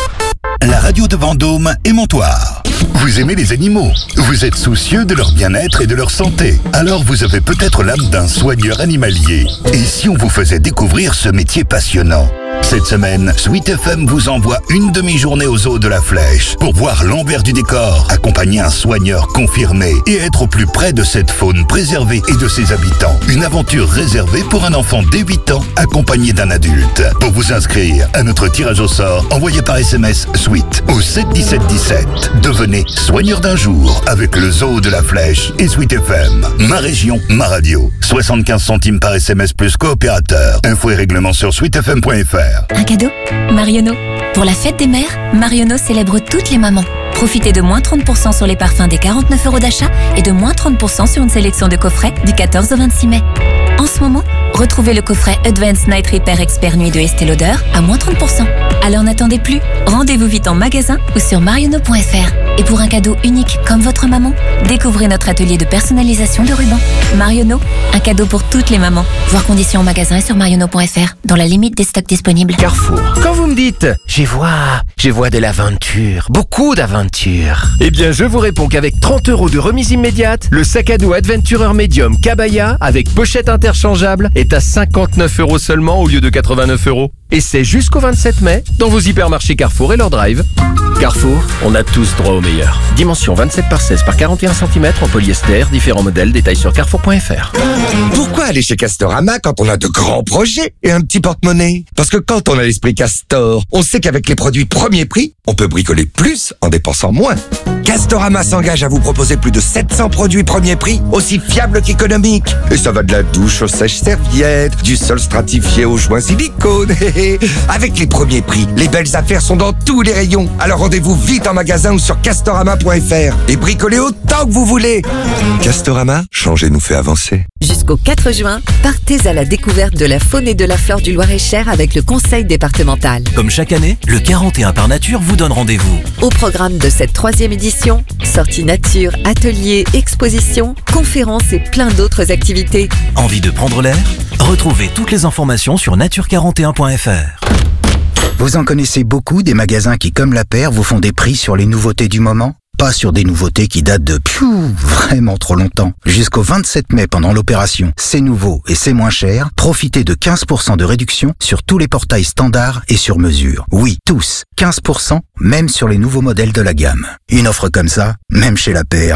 la radio de Vendôme et Montoire. Vous aimez les animaux, vous êtes soucieux de leur bien-être et de leur santé. Alors vous avez peut-être l'âme d'un soigneur animalier. Et si on vous faisait découvrir ce métier passionnant ? Cette semaine, Sweet F M vous envoie une demi-journée au zoo de la Flèche pour voir l'envers du décor, accompagner un soigneur confirmé et être au plus près de cette faune préservée et de ses habitants. Une aventure réservée pour un enfant dès huit ans accompagné d'un adulte. Pour vous inscrire à notre tirage au sort, envoyez par S M S Sweet au sept dix-sept dix-sept. Devenez soigneur d'un jour avec le zoo de la Flèche et Sweet F M. Ma région, ma radio. soixante-quinze centimes par S M S plus coopérateur. Infos et règlements sur sweet f m point f r. Un cadeau Marionneau. Pour la fête des mères, Marionneau célèbre toutes les mamans. Profitez de moins trente pour cent sur les parfums des quarante-neuf euros d'achat et de moins trente pour cent sur une sélection de coffrets du quatorze au vingt-six mai. En ce moment, retrouvez le coffret Advanced Night Repair Expert Nuit de Estée Lauder à moins trente pour cent. Alors n'attendez plus, rendez-vous vite en magasin ou sur marionneau point f r. Et pour un cadeau unique comme votre maman, découvrez notre atelier de personnalisation de rubans. Marionneau, un cadeau pour toutes les mamans. Voir conditions en magasin et sur marionneau point f r, dans la limite des stocks disponibles. Carrefour. Quand vous me dites « j'y vois, j'y vois de l'aventure, beaucoup d'aventure », eh bien je vous réponds qu'avec trente euros de remise immédiate, le sac à dos Adventurer Medium Kabaya avec pochette interchangeable est à cinquante-neuf euros seulement au lieu de quatre-vingt-neuf euros. Et c'est jusqu'au vingt-sept mai dans vos hypermarchés Carrefour et leur drive. Carrefour, on a tous droit au meilleur. Dimension vingt-sept par seize par quarante et un centimètres en polyester, différents modèles, détails sur carrefour point f r. Pourquoi aller chez Castorama quand on a de grands projets et un petit porte-monnaie? Parce que quand on a l'esprit Castor, on sait qu'avec les produits premier prix, on peut bricoler plus en dépensant moins. Castorama s'engage à vous proposer plus de sept cents produits premier prix, aussi fiables qu'économiques. Et ça va de la douche aux sèches-serviettes, du sol stratifié aux joints silicone. Avec les premiers prix, les belles affaires sont dans tous les rayons. Alors rendez-vous vite en magasin ou sur castorama point f r et bricolez autant que vous voulez. Castorama, changer nous fait avancer. Jusqu'au quatre juin, partez à la découverte de la faune et de la flore du Loir-et-Cher avec le conseil départemental. Comme chaque année, le quarante et un par nature vous donne rendez-vous. Au programme de cette troisième édition, sorties nature, ateliers, expositions, conférences et plein d'autres activités. Envie de prendre l'air? Retrouvez toutes les informations sur nature quarante et un point f r. Vous en connaissez beaucoup des magasins qui, comme la paire, vous font des prix sur les nouveautés du moment? Pas sur des nouveautés qui datent de piou, vraiment trop longtemps. Jusqu'au vingt-sept mai pendant l'opération C'est nouveau et c'est moins cher, profitez de quinze pour cent de réduction sur tous les portails standards et sur mesure. Oui, tous, quinze pour cent, même sur les nouveaux modèles de la gamme. Une offre comme ça, même chez la paire,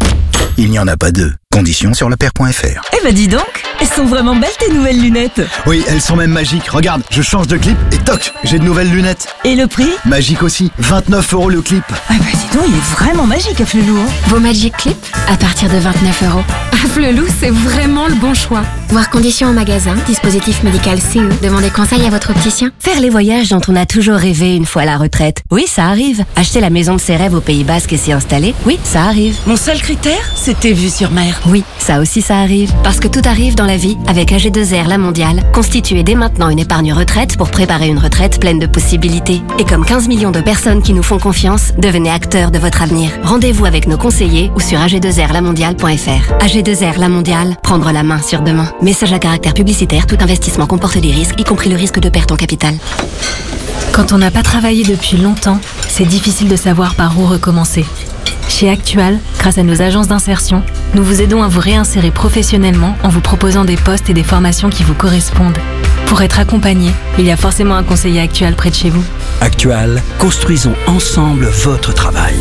il n'y en a pas deux. Conditions sur lapaire point f r. Eh bah dis donc, elles sont vraiment belles tes nouvelles lunettes. Oui, elles sont même magiques. Regarde, je change de clip et toc, j'ai de nouvelles lunettes. Et le prix? Magique aussi, vingt-neuf euros le clip. Ah bah dis donc, il est vraiment magique Afflelou. Hein. Vos Magic Clip à partir de vingt-neuf euros. Afflelou, c'est vraiment le bon choix. Voir conditions en magasin, dispositif médical C E. Demandez conseil à votre opticien. Faire les voyages dont on a toujours rêvé une fois à la retraite. Oui, ça arrive. Acheter la maison de ses rêves au Pays Basque et s'y installer. Oui, ça arrive. Mon seul critère, c'était vue sur mer. Oui, ça aussi ça arrive. Parce que tout arrive dans la vie avec A G deux R La Mondiale. Constituez dès maintenant une épargne retraite pour préparer une retraite pleine de possibilités. Et comme quinze millions de personnes qui nous font confiance, devenez acteurs de votre avenir. Rendez-vous avec nos conseillers ou sur a g deux r la mondiale point f r. A G deux R La Mondiale, prendre la main sur demain. Message à caractère publicitaire, tout investissement comporte des risques, y compris le risque de perte en capital. Quand on n'a pas travaillé depuis longtemps, c'est difficile de savoir par où recommencer. Chez Actual, grâce à nos agences d'insertion, nous vous aidons à vous réinsérer professionnellement en vous proposant des postes et des formations qui vous correspondent. Pour être accompagné, il y a forcément un conseiller Actual près de chez vous. Actual, construisons ensemble votre travail.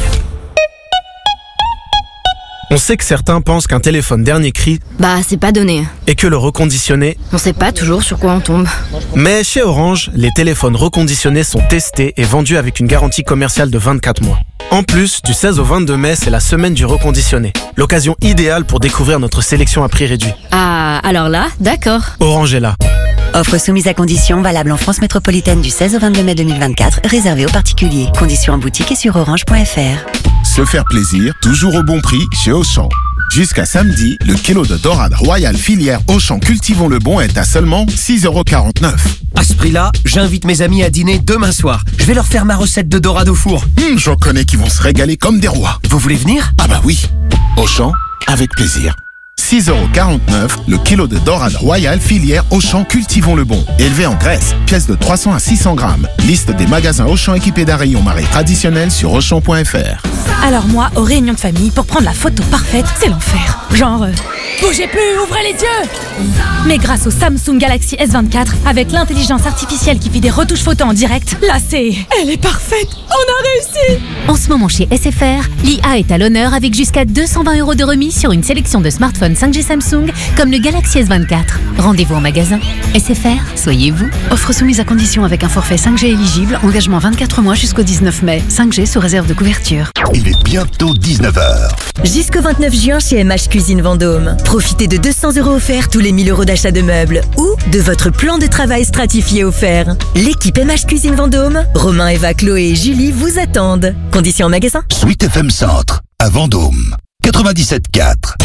On sait que certains pensent qu'un téléphone dernier cri, Bah, c'est pas donné. et que le reconditionné, On sait pas toujours sur quoi on tombe. mais chez Orange, les téléphones reconditionnés sont testés et vendus avec une garantie commerciale de vingt-quatre mois. En plus, du seize au vingt-deux mai, c'est la semaine du reconditionné. L'occasion idéale pour découvrir notre sélection à prix réduit. Ah, alors là, d'accord. Orange est là. Offre soumise à conditions, valable en France métropolitaine du seize au vingt-deux mai deux mille vingt-quatre, réservée aux particuliers. Conditions en boutique et sur orange point f r. Se faire plaisir, toujours au bon prix chez Auchan. Jusqu'à samedi, le kilo de dorade royale filière Auchan Cultivons le Bon est à seulement six euros quarante-neuf. À ce prix-là, j'invite mes amis à dîner demain soir. Je vais leur faire ma recette de dorade au four. Hum, j'en connais qui vont se régaler comme des rois. Vous voulez venir? Ah bah oui. Auchan, avec plaisir. six euros quarante-neuf, le kilo de dorade royale filière Auchan Cultivons le Bon. Élevé en Grèce, pièce de trois cents à six cents grammes. Liste des magasins Auchan équipés d'un rayon marée traditionnel sur auchan point f r. Alors moi, aux réunions de famille, pour prendre la photo parfaite, c'est l'enfer. Genre, euh, bougez plus, ouvrez les yeux. Mais grâce au Samsung Galaxy S vingt-quatre, avec l'intelligence artificielle qui fait des retouches photos en direct, là c'est... Elle est parfaite. On a réussi. En ce moment chez S F R, l'I A est à l'honneur avec jusqu'à deux cent vingt euros de remise sur une sélection de smartphones cinq G Samsung comme le Galaxy S vingt-quatre. Rendez-vous en magasin. S F R, soyez vous. Offre soumise à condition avec un forfait cinq G éligible, engagement vingt-quatre mois jusqu'au dix-neuf mai. cinq G sous réserve de couverture. Il est bientôt dix-neuf heures. Jusqu'au vingt-neuf juin chez M H Cuisine Vendôme. Profitez de deux cents euros offerts tous les mille euros d'achat de meubles ou de votre plan de travail stratifié offert. L'équipe M H Cuisine Vendôme, Romain, Eva, Chloé et Julie vous attendent. Conditions en magasin. Sweet F M Centre, à Vendôme, quatre-vingt-dix-sept quatre.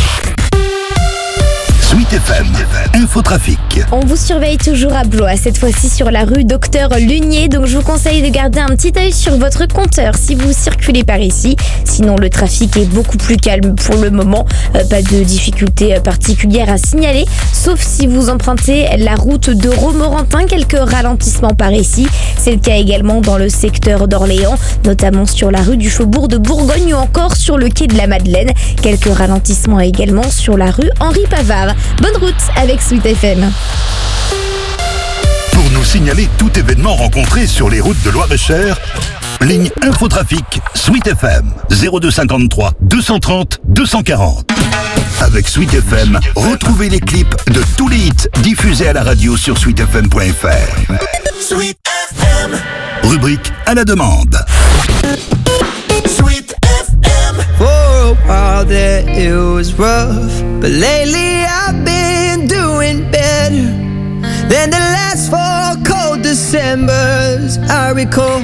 Sweet F M, Infotrafic. On vous surveille toujours à Blois, cette fois-ci sur la rue Docteur Lunier, donc je vous conseille de garder un petit œil sur votre compteur si vous circulez par ici. Sinon le trafic est beaucoup plus calme pour le moment, euh, pas de difficultés particulières à signaler, sauf si vous empruntez la route de Romorantin, quelques ralentissements par ici. C'est le cas également dans le secteur d'Orléans, notamment sur la rue du Faubourg de Bourgogne ou encore sur le quai de la Madeleine. Quelques ralentissements également sur la rue Henri Pavard. Bonne route avec Sweet F M. Pour nous signaler tout événement rencontré sur les routes de Loir-et-Cher, ligne Infotrafic Sweet F M zéro deux cinquante-trois deux cent trente deux cent quarante. Avec Sweet F M, retrouvez les clips de tous les hits diffusés à la radio sur sweet f m point f r. Sweet F M. Rubrique à la demande. Sweet F M. For a while there it was rough, but lately I've been doing better than the last four cold Decembers I recall.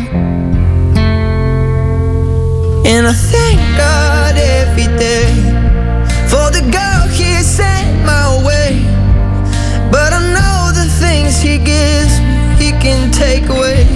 And I thank God every day for the girl He sent my way. But I know the things He gives me, He can take away.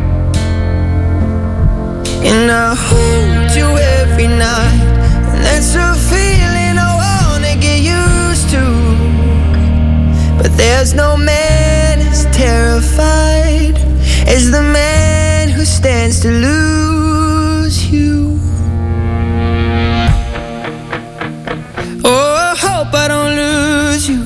And I hold you every night, and that's a feeling I wanna get used to. But there's no man as terrified as the man who stands to lose you. Oh, I hope I don't lose you.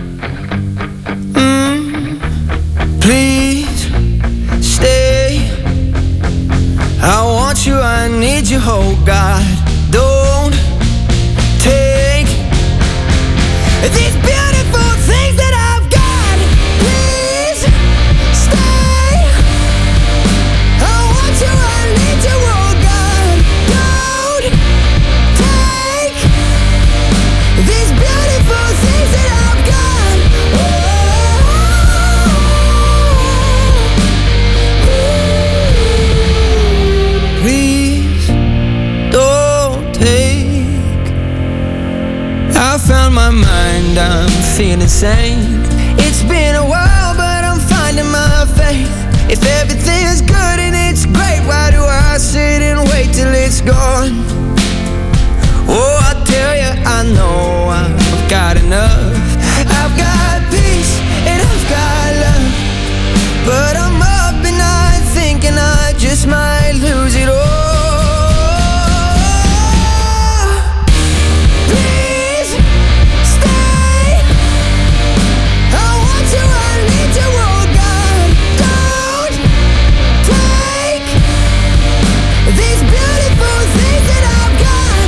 Mm, please stay. I want you, I need you, oh God. Don't take these beautiful things that I've got. Please stay. I want you, I need you, oh God. Don't take these beautiful things that I've got. feel insane. It's been a while, but I'm finding my faith. If everything's good and it's great, why do I sit and wait till it's gone? Oh, I tell you, I know I've got enough. I've got peace and I've got love, but I'm up at night thinking I just might lose it all. Please stay. I want you, I need you, oh God. Don't take these beautiful things that I've got.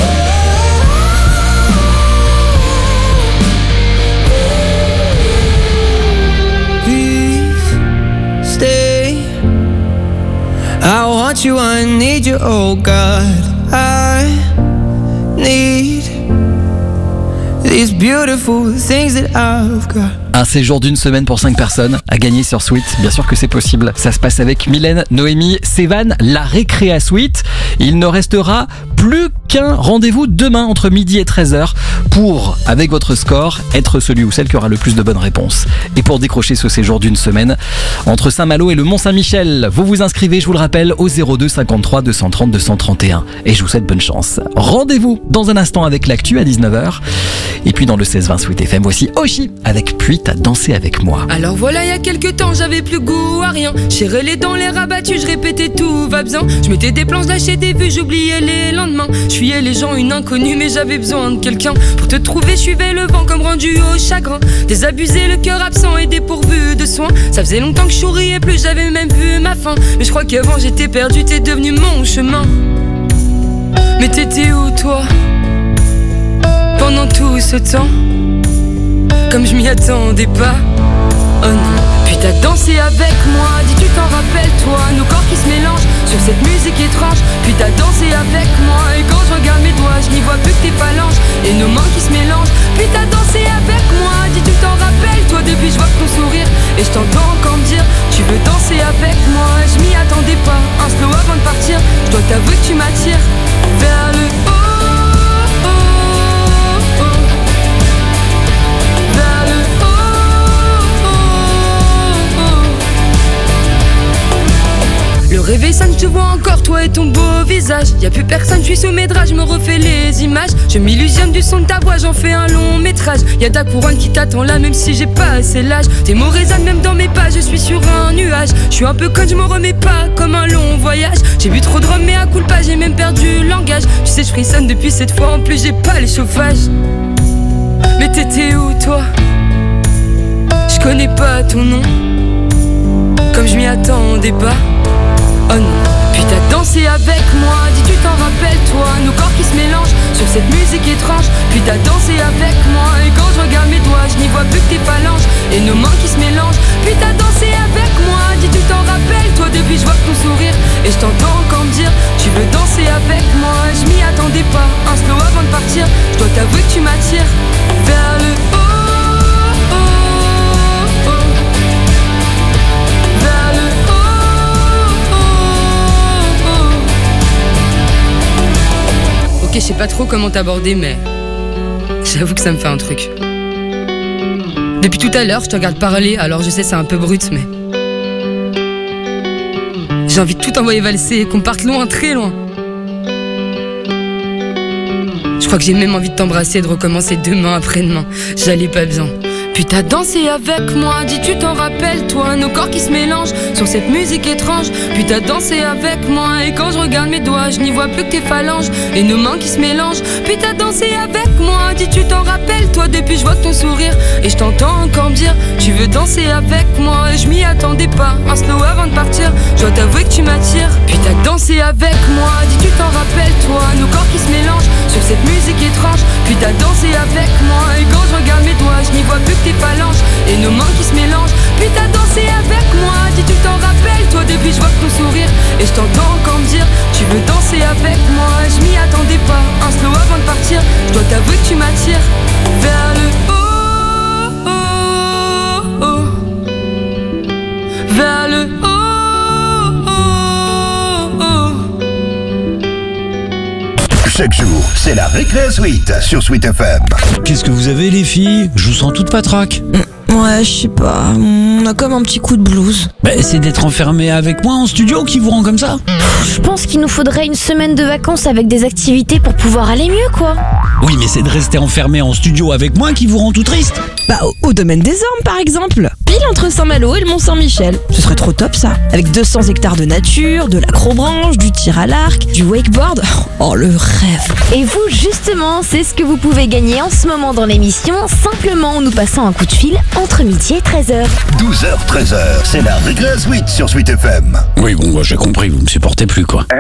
Please stay. I want you, I need you, oh God. I need these beautiful things that I've got. Un séjour d'une semaine pour cinq personnes à gagner sur Sweet. Bien sûr que c'est possible. Ça se passe avec Mylène, Noémie, Sévan, la récré à Sweet. Il ne restera plus qu'un rendez-vous demain entre midi et treize heures pour, avec votre score, être celui ou celle qui aura le plus de bonnes réponses. Et pour décrocher ce séjour d'une semaine entre Saint-Malo et le Mont-Saint-Michel, vous vous inscrivez, je vous le rappelle, au zéro deux cinquante-trois deux cent trente deux cent trente et un. Et je vous souhaite bonne chance. Rendez-vous dans un instant avec l'actu à dix-neuf heures. Et puis dans le seize vingt Sweet F M, voici Oshi avec Puis t'as dansé avec moi. Alors voilà, il y a quelques temps, j'avais plus goût à rien. J'ai les dents, les rabattus, je répétais tout va bien. Je mettais des plans, je lâchais des vues, j'oubliais les lendemains. Je fuyais les gens, une inconnue, mais j'avais besoin de quelqu'un. Pour te trouver, je suivais le vent comme rendu au chagrin. Désabusé, le cœur absent et dépourvu de soins. Ça faisait longtemps que je souriais plus, j'avais même vu ma fin. Mais je crois qu'avant j'étais perdu, t'es devenu mon chemin. Mais t'étais où toi pendant tout ce temps? Comme je m'y attendais pas. Oh non. Puis t'as dansé avec moi, dis tu t'en rappelles toi. Nos corps qui se mélangent sur cette musique étrange. Puis t'as dansé avec moi, et quand je regarde mes doigts, je n'y vois plus que tes phalanges et nos mains qui se mélangent. Puis t'as dansé avec moi, dis tu t'en rappelles toi. Depuis je vois ton sourire et je t'entends encore me dire tu veux danser avec moi. Je m'y attendais pas, un slow avant de partir. Je dois t'avouer que tu m'attires vers le haut. Le réveil sonne, je te vois encore, toi et ton beau visage. Y'a plus personne, je suis sous mes draps, je me refais les images. Je m'illusionne du son de ta voix, j'en fais un long métrage. Y'a ta couronne qui t'attend là, même si j'ai pas assez l'âge. Tes mots résonnent même dans mes pas, je suis sur un nuage. Je suis un peu conne, je m'en remets pas, comme un long voyage. J'ai bu trop de rhum, mais à culpa, j'ai même perdu le langage. Tu sais, je frissonne depuis cette fois, en plus j'ai pas les chauffages. Mais t'étais où toi? Je connais pas ton nom, comme je m'y attendais pas. Oh non. Puis t'as dansé avec moi, dis tu t'en rappelles toi. Nos corps qui se mélangent sur cette musique étrange. Puis t'as dansé avec moi, et quand je regarde mes doigts, je n'y vois plus que tes phalanges et nos mains qui se mélangent. Puis t'as dansé avec moi, dis tu t'en rappelles toi. Depuis je vois ton sourire et je t'entends encore me dire tu veux danser avec moi. Je m'y attendais pas, un slow avant de partir. Je dois t'avouer que tu m'attires vers le haut. Ok, je sais pas trop comment t'aborder, mais j'avoue que ça me fait un truc. Depuis tout à l'heure, je te regarde parler, alors je sais c'est un peu brut, mais j'ai envie de tout envoyer valser et qu'on parte loin, très loin. Je crois que j'ai même envie de t'embrasser et de recommencer demain après-demain. J'allais pas bien. Puis t'as dansé avec moi, dis tu t'en rappelles toi. Nos corps qui se mélangent sur cette musique étrange. Puis t'as dansé avec moi, et quand je regarde mes doigts, je n'y vois plus que tes phalanges et nos mains qui se mélangent. Puis t'as dansé avec moi, dis tu t'en rappelles toi. Depuis je vois ton sourire et je t'entends encore me dire tu veux danser avec moi. Et je m'y attendais pas, un slow avant de partir. Je dois t'avouer que tu m'attires. Puis t'as dansé avec moi, dis tu t'en rappelles toi. Nos corps qui se mélangent sur cette musique étrange. Puis t'as dansé avec moi, et quand je regarde mes doigts, je n'y vois plus que tes phalanges et nos mains qui se mélangent. Puis t'as dansé avec moi, dis tu t'en rappelles toi. Depuis je vois ton sourire et je t'entends encore me dire tu veux danser avec moi. Je m'y attendais pas, un slow avant de partir. Je dois t'avouer que tu m'attires vers le haut, oh, oh, vers le haut, oh, oh. Chaque jour, c'est la récré suite sur Sweet F M. Qu'est-ce que vous avez les filles? Je vous sens toute patraque. Ouais, je sais pas, on a comme un petit coup de blues. Bah, c'est d'être enfermé avec moi en studio qui vous rend comme ça. Je pense qu'il nous faudrait une semaine de vacances avec des activités pour pouvoir aller mieux, quoi. Oui, mais c'est de rester enfermé en studio avec moi qui vous rend tout triste. Bah, au, au domaine des Ormes, par exemple. Pile entre Saint-Malo et le Mont-Saint-Michel. Ce serait trop top, ça. Avec deux cents hectares de nature, de l'acrobranche, du tir à l'arc, du wakeboard. Oh, le rêve. Et vous, justement, c'est ce que vous pouvez gagner en ce moment dans l'émission, simplement en nous passant un coup de fil entre midi et treize heures. douze heures, treize heures, c'est la récré suite sur Sweet F M. Oui, bon, bah, j'ai compris, vous me supportez plus, quoi.